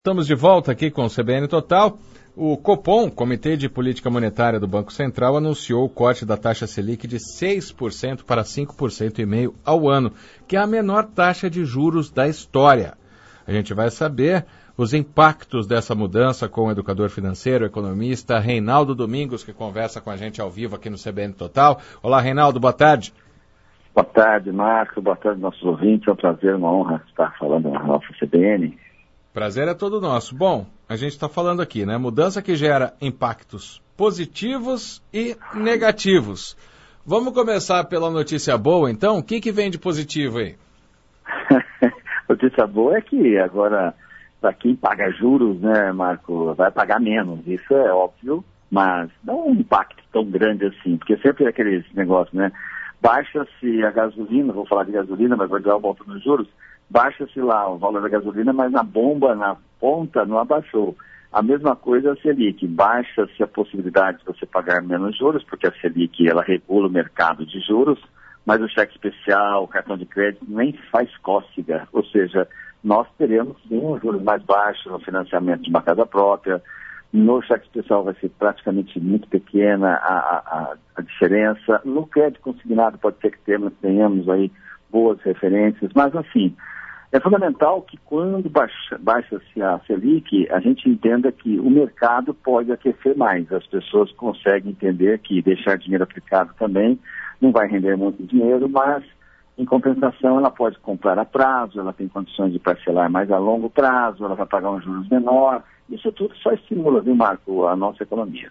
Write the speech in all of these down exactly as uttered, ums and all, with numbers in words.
Estamos de volta aqui com o C B N Total. O Copom, Comitê de Política Monetária do Banco Central, anunciou o corte da taxa Selic de seis por cento para cinco por cento e meio ao ano, que é a menor taxa de juros da história. A gente vai saber os impactos dessa mudança com o educador financeiro, economista Reinaldo Domingos, que conversa com a gente ao vivo aqui no C B N Total. Olá, Reinaldo, boa tarde. Boa tarde, Marco. Boa tarde, nossos ouvintes. É um prazer, uma honra estar falando na nossa C B N. Prazer é todo nosso. Bom, a gente está falando aqui, né? Mudança que gera impactos positivos e negativos. Vamos começar pela notícia boa, então? O que, que vem de positivo aí? Notícia boa é que agora, para quem paga juros, né, Marco, vai pagar menos. Isso é óbvio, mas não um impacto tão grande assim, porque sempre é aqueles negócios, né? Baixa-se a gasolina, vou falar de gasolina, mas vou dar o volta nos juros, baixa-se lá o valor da gasolina, mas na bomba, na ponta, não abaixou. A mesma coisa a Selic, baixa-se a possibilidade de você pagar menos juros, porque a Selic, ela regula o mercado de juros, mas o cheque especial, o cartão de crédito, nem faz cócega. Ou seja, nós teremos sim um juros mais baixo no financiamento de uma casa própria. No cheque especial vai ser praticamente muito pequena a, a, a diferença. No crédito consignado pode ser que tenhamos, tenhamos aí boas referências, mas assim, é fundamental que quando baixa, baixa-se a Selic, a gente entenda que o mercado pode aquecer mais. As pessoas conseguem entender que deixar dinheiro aplicado também não vai render muito dinheiro, mas em compensação ela pode comprar a prazo, ela tem condições de parcelar mais a longo prazo, ela vai pagar um juros menor. Isso tudo só estimula, viu, Marco, a nossa economia.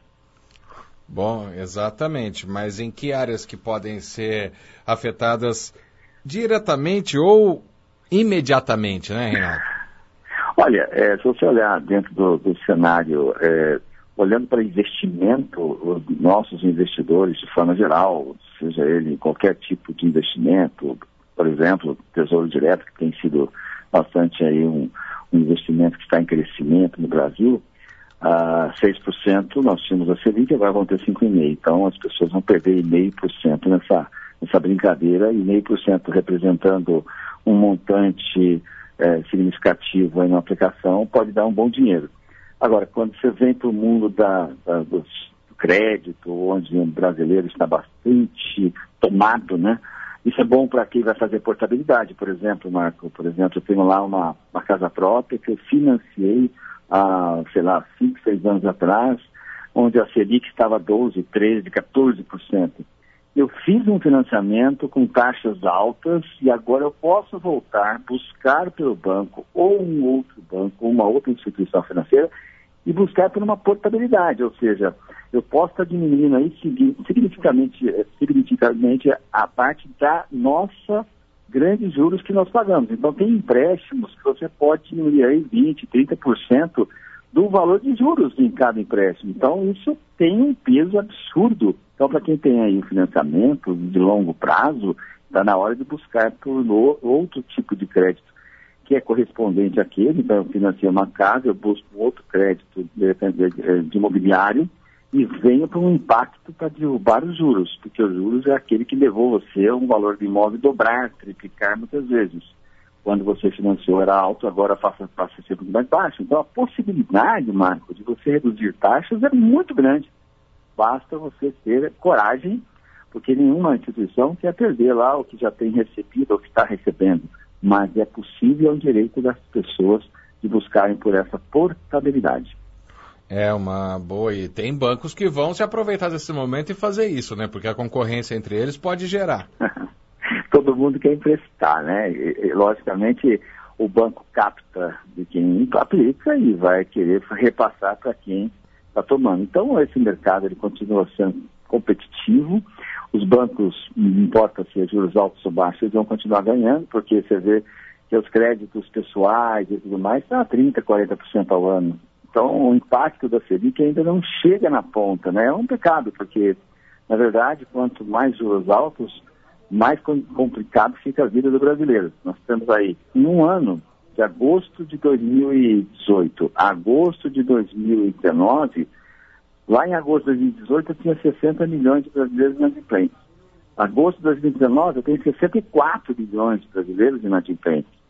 Bom, exatamente. Mas em que áreas que podem ser afetadas diretamente ou imediatamente, né, Reinaldo? Olha, é, se você olhar dentro do, do cenário, é, olhando para investimento, os nossos investidores, de forma geral, seja ele em qualquer tipo de investimento, por exemplo, Tesouro Direto, que tem sido bastante aí um, um investimento que está em crescimento no Brasil, a seis por cento nós tínhamos a Selic, agora vão ter cinco vírgula cinco por cento. Então as pessoas vão perder zero vírgula cinco por cento nessa, nessa brincadeira, e zero vírgula cinco por cento representando um montante é, significativo aí na aplicação, pode dar um bom dinheiro. Agora, quando você vem para o mundo da, da, do crédito, onde o brasileiro está bastante tomado, né? Isso é bom para quem vai fazer portabilidade, por exemplo, Marco. Por exemplo, eu tenho lá uma, uma casa própria que eu financiei há, sei lá, cinco, seis anos atrás, onde a Selic estava doze, treze, quatorze por cento. Eu fiz um financiamento com taxas altas e agora eu posso voltar, buscar pelo banco ou um outro banco, uma outra instituição financeira e buscar por uma portabilidade, ou seja, eu posso estar diminuindo aí significativamente, significativamente a parte da nossa grandes juros que nós pagamos. Então tem empréstimos que você pode diminuir aí vinte, trinta por cento do valor de juros em cada empréstimo. Então isso tem um peso absurdo. Então, para quem tem aí um financiamento de longo prazo, está na hora de buscar por outro tipo de crédito, que é correspondente àquele. Então, eu financiei uma casa, eu busco outro crédito de, de, de imobiliário e venho para um impacto para derrubar os juros, porque os juros é aquele que levou você a um valor de imóvel dobrar, triplicar muitas vezes. Quando você financiou era alto, agora passa, passa a ser muito mais baixo. Então, a possibilidade, Marco, de você reduzir taxas é muito grande. Basta você ter coragem, porque nenhuma instituição quer perder lá o que já tem recebido ou que está recebendo. Mas é possível, é um direito das pessoas de buscarem por essa portabilidade. É uma boa, e tem bancos que vão se aproveitar desse momento e fazer isso, né? Porque a concorrência entre eles pode gerar. Todo mundo quer emprestar, né? E, e, logicamente, o banco capta de quem aplica e vai querer repassar para quem está tomando. Então, esse mercado ele continua sendo competitivo. Os bancos, não importa se é juros altos ou baixos, eles vão continuar ganhando, porque você vê que os créditos pessoais e tudo mais estão a trinta, quarenta por cento ao ano. Então, o impacto da Selic ainda não chega na ponta, né? É um pecado, porque, na verdade, quanto mais juros altos, mais complicado fica a vida do brasileiro. Nós temos aí, em um ano, de agosto de dois mil e dezoito a agosto de dois mil e dezenove, lá em agosto de dois mil e dezoito eu tinha sessenta milhões de brasileiros inadimplentes. Agosto de dois mil e dezenove eu tenho sessenta e quatro milhões de brasileiros inadimplentes.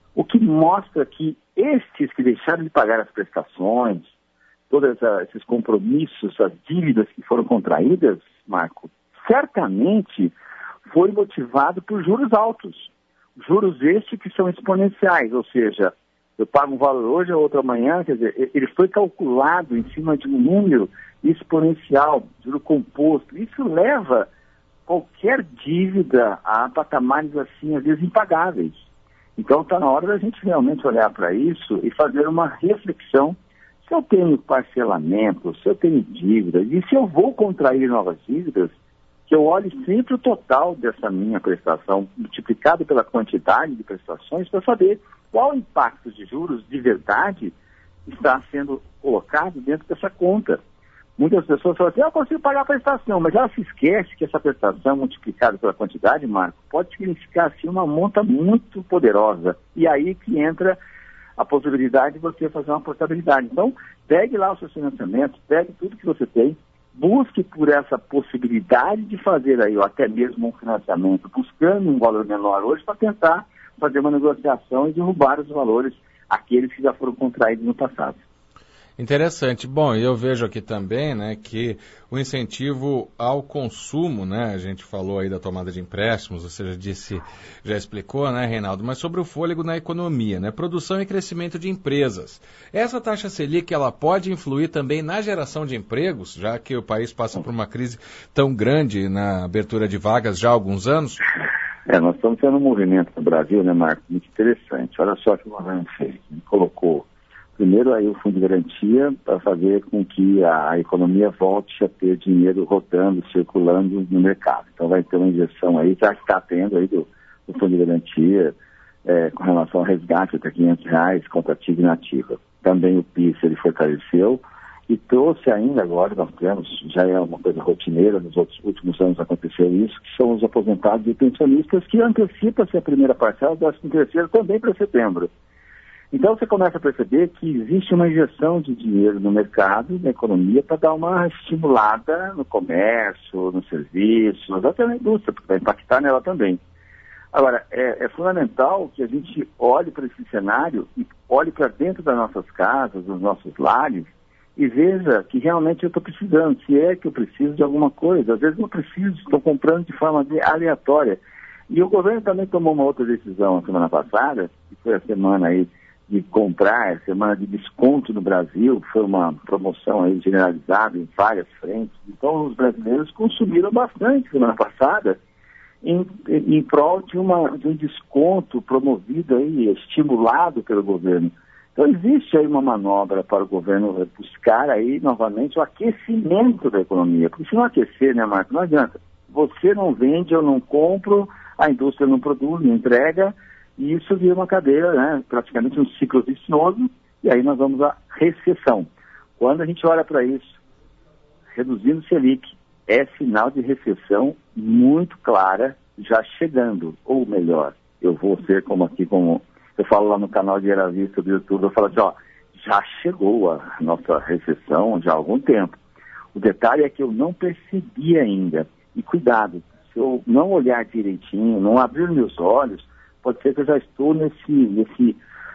o que mostra que estes que deixaram de pagar as prestações, todos esses compromissos, as dívidas que foram contraídas, Marco, certamente foi motivado por juros altos. Juros estes que são exponenciais, ou seja, eu pago um valor hoje, outro amanhã, quer dizer, ele foi calculado em cima de um número exponencial, juro composto. Isso leva qualquer dívida a patamares assim, às vezes impagáveis. Então está na hora da gente realmente olhar para isso e fazer uma reflexão. Se eu tenho parcelamento, se eu tenho dívidas, e se eu vou contrair novas dívidas, que eu olhe sempre o total dessa minha prestação, multiplicado pela quantidade de prestações, para saber qual impacto de juros de verdade está sendo colocado dentro dessa conta. Muitas pessoas falam assim, eu consigo pagar a prestação, mas ela se esquece que essa prestação multiplicada pela quantidade, Marco, pode significar assim uma monta muito poderosa. E aí que entra a possibilidade de você fazer uma portabilidade. Então, pegue lá os seus financiamentos, pegue tudo que você tem, busque por essa possibilidade de fazer aí, ou até mesmo um financiamento, buscando um valor menor hoje para tentar fazer uma negociação e derrubar os valores, aqueles que já foram contraídos no passado. Interessante. Bom, eu vejo aqui também, né, que o incentivo ao consumo, né, a gente falou aí da tomada de empréstimos, você já disse, já explicou, né, Reinaldo, mas sobre o fôlego na economia, né, produção e crescimento de empresas. Essa taxa Selic, ela pode influir também na geração de empregos, já que o país passa por uma crise tão grande na abertura de vagas já há alguns anos? É, nós estamos tendo um movimento no Brasil, né, Marco, muito interessante. Olha só o que o governo fez. Ele colocou primeiro aí o fundo de garantia para fazer com que a, a economia volte a ter dinheiro rodando, circulando no mercado. Então vai ter uma injeção aí, já está tendo aí do, do fundo de garantia é, com relação ao resgate até quinhentos reais contra ativa e inativa. Também o PIS ele fortaleceu e trouxe ainda agora, nós temos, já é uma coisa rotineira, nos outros últimos anos aconteceu isso, que são os aposentados e pensionistas que antecipam-se a primeira parcela do décimo terceiro também para setembro. Então você começa a perceber que existe uma injeção de dinheiro no mercado, na economia, para dar uma estimulada no comércio, no serviço, até na indústria, porque vai impactar nela também. Agora, é, é fundamental que a gente olhe para esse cenário e olhe para dentro das nossas casas, dos nossos lares, e veja que realmente eu estou precisando, se é que eu preciso de alguma coisa. Às vezes não preciso, estou comprando de forma aleatória. E o governo também tomou uma outra decisão na semana passada, que foi a semana aí de comprar, semana de desconto no Brasil, foi uma promoção aí generalizada em várias frentes. Então os brasileiros consumiram bastante semana passada em, em prol de, uma, de um desconto promovido aí, estimulado pelo governo. Então existe aí uma manobra para o governo buscar aí novamente o aquecimento da economia. Porque se não aquecer, né, Marco, não adianta. Você não vende, eu não compro, a indústria não produz, não entrega, e isso vira uma cadeia, né, praticamente um ciclo vicioso, e aí nós vamos à recessão. Quando a gente olha para isso, reduzindo o Selic, é sinal de recessão muito clara, já chegando, ou melhor, eu vou ser como aqui, como eu falo lá no canal de Era Vista do YouTube, eu falo assim, ó, já chegou a nossa recessão já há algum tempo. O detalhe é que eu não percebi ainda, e cuidado, se eu não olhar direitinho, não abrir meus olhos, pode ser que eu já estou nesse, nesse,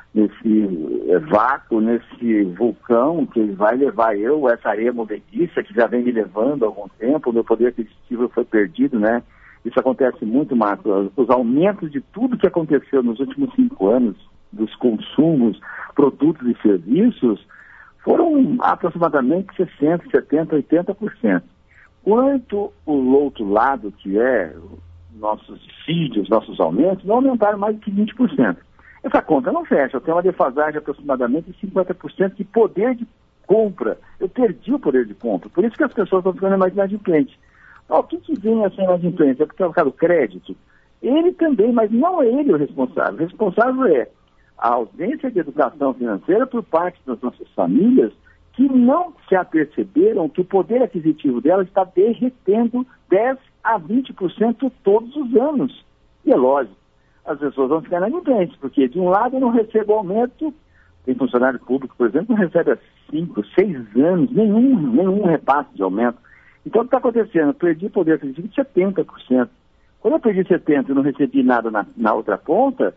nesse é, vácuo, nesse vulcão que vai levar eu, essa areia movediça que já vem me levando há algum tempo, o meu poder aquisitivo foi perdido, né? Isso acontece muito, Marcos. Os aumentos de tudo que aconteceu nos últimos cinco anos, dos consumos, produtos e serviços, foram aproximadamente sessenta, setenta, oitenta por cento. Quanto o outro lado, que é nossos subsídios, nossos aumentos, não aumentaram mais do que vinte por cento. Essa conta não fecha, eu tenho uma defasagem de aproximadamente cinquenta por cento de poder de compra. Eu perdi o poder de compra, por isso que as pessoas estão ficando mais inadimplentes. O que, que vem a ser inadimplente? É porque é o caso do crédito? Ele também, mas não é ele o responsável. O responsável é a ausência de educação financeira por parte das nossas famílias que não se aperceberam que o poder aquisitivo delas está derretendo dez a vinte por cento todos os anos. E é lógico, as pessoas vão ficar inadimplentes, porque de um lado eu não recebo aumento, tem funcionário público, por exemplo, não recebe há cinco, seis anos nenhum, nenhum repasse de aumento. Então o que está acontecendo? Eu perdi poder aquisitivo de setenta por cento. Quando eu perdi setenta por cento e não recebi nada na, na outra ponta,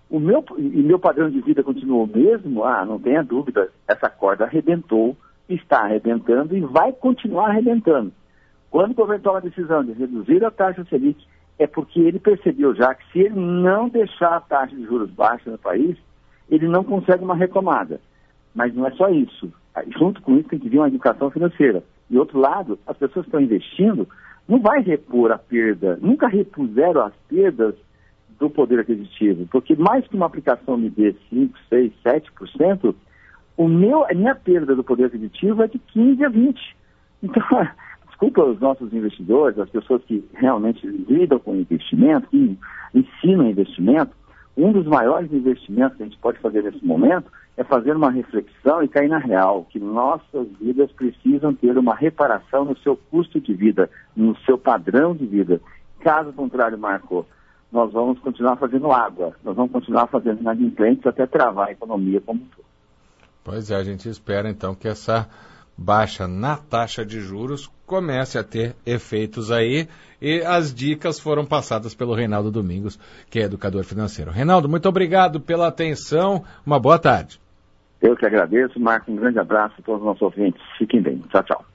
O meu, e meu padrão de vida continuou o mesmo, ah, não tenha dúvida, essa corda arrebentou, está arrebentando e vai continuar arrebentando. Quando o governo toma a decisão de reduzir a taxa Selic, é porque ele percebeu já que se ele não deixar a taxa de juros baixa no país, ele não consegue uma retomada. Mas não é só isso. Junto com isso tem que vir uma educação financeira. E outro lado, as pessoas que estão investindo não vai repor a perda, nunca repuseram as perdas do poder aquisitivo, porque mais que uma aplicação me dê cinco, seis, sete por cento, o meu, a minha perda do poder aquisitivo é de quinze a vinte por cento. Então, desculpa os nossos investidores, as pessoas que realmente lidam com investimento, que ensinam investimento, um dos maiores investimentos que a gente pode fazer nesse momento é fazer uma reflexão e cair na real, que nossas vidas precisam ter uma reparação no seu custo de vida, no seu padrão de vida. Caso contrário, Marco, nós vamos continuar fazendo água, nós vamos continuar fazendo inadimplentes até travar a economia como um todo. Pois é, a gente espera então que essa baixa na taxa de juros comece a ter efeitos aí, e as dicas foram passadas pelo Reinaldo Domingos, que é educador financeiro. Reinaldo, muito obrigado pela atenção, uma boa tarde. Eu que agradeço, Marco, um grande abraço a todos os nossos ouvintes, fiquem bem, tchau, tchau.